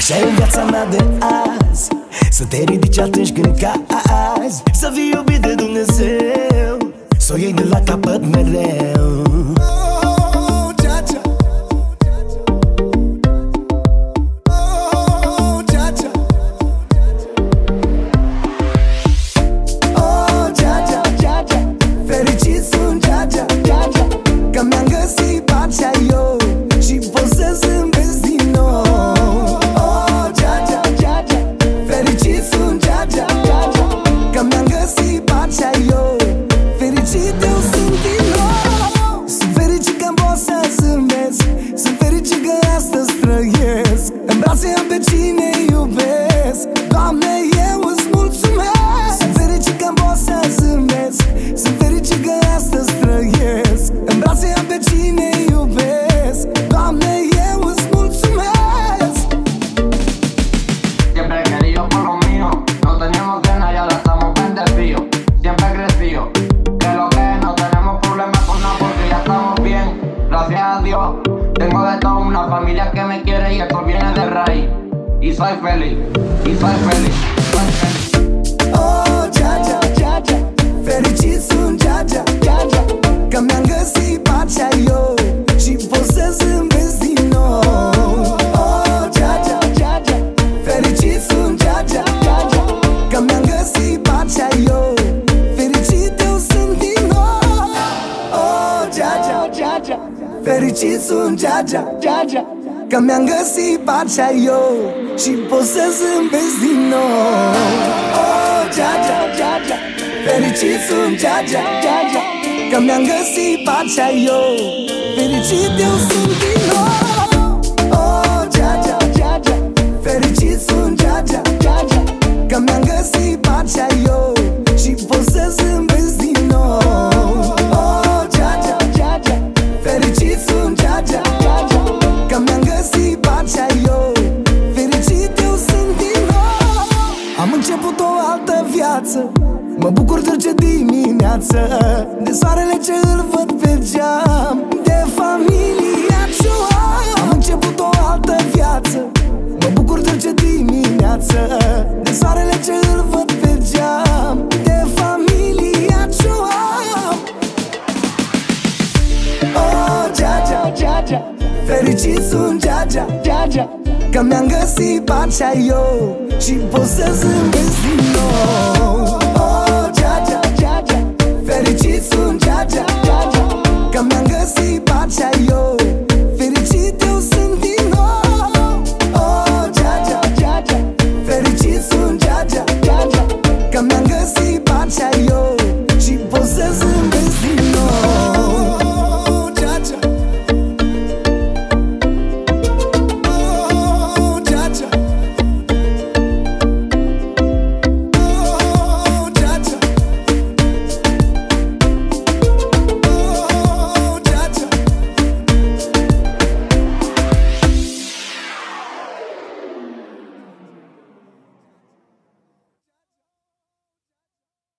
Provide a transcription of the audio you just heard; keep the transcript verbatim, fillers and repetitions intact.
Așa e viața mea de azi, să te ridici atunci când cazi, să fii iubit de Dumnezeu, să o iei de la capăt mereu. Că mi-am găsit pacea eu și pot să zâmbesc din nou. Oh, Gia-Gia, Gia-Gia, fericit sunt Gia-Gia, Gia-Gia. Că mi-am găsit pacea eu, fericit eu sunt din nou. Sunt fericit că-mi pot să zâmbesc, sunt fericit că astăzi trăiesc. În brațe am pe cine iubesc, Doamne, eu îți mulțumesc. Sunt fericit că-mi pot să zâmbesc, sunt fericit că astăzi trăiesc. În brațe am pe cine iubesc, Doamne, eu îți mulțumesc. Siempre he querido por lo mío, no teníamos ganas y ahora estamos bendecidos. Siempre he crecido, que lo que no tenemos problemas con nada porque ya estamos bien. Gracias a Dios, tengo de todo una familia que me quiere y esto viene de raíz. Y soy feliz, y soy feliz, soy feliz. Oh, Gia-Gia, Gia-Gia, fericit sunt Gia-Gia, Gia-Gia. Că mi-am găsit pacea eu și pot să zâmbesc din nou. Oh, Gia-Gia, Gia-Gia, fericit sunt Gia-Gia, Gia-Gia. Că mi-am găsit pacea eu, fericit eu sunt din nou. Oh, Gia-Gia, Gia-Gia, fericit sunt Gia-Gia, Gia-Gia. Că mi-am găsit pacea eu și pot să zâmbesc din nou. Oh, Gia-Gia, Gia-Gia, fericit sunt Gia-Gia, Gia-Gia. Că mi-am găsit pacea eu, fericit eu sunt din nou. Oh, Gia-Gia, Gia-Gia, fericit sunt Gia-Gia, Gia-Gia. Că mi-am găsit pacea eu și pot să zâmbesc din nou. Oh, Gia-Gia, Gia-Gia, fericit sunt Gia-Gia, Gia-Gia. Că mi-am găsit pacea eu, fericit eu sunt din nou. Am început o altă viață, mă bucur de orice dimineață, de soarele ce îl văd pe geam, de familia ce o am. Am început o altă viață, mă bucur de orice dimineață, de soarele ce îl văd pe geam, de familia ce o am. Oh, Gia-Gia, Gia-Gia, fericit sunt Gia-Gia, Gia-Gia. Că mi-am găsit pacea eu și pot să zâmbesc din nou. Oh, Gia-Gia, Gia-Gia, fericit sunt Gia-Gia, Gia-Gia. Că mi-am găsit pacea eu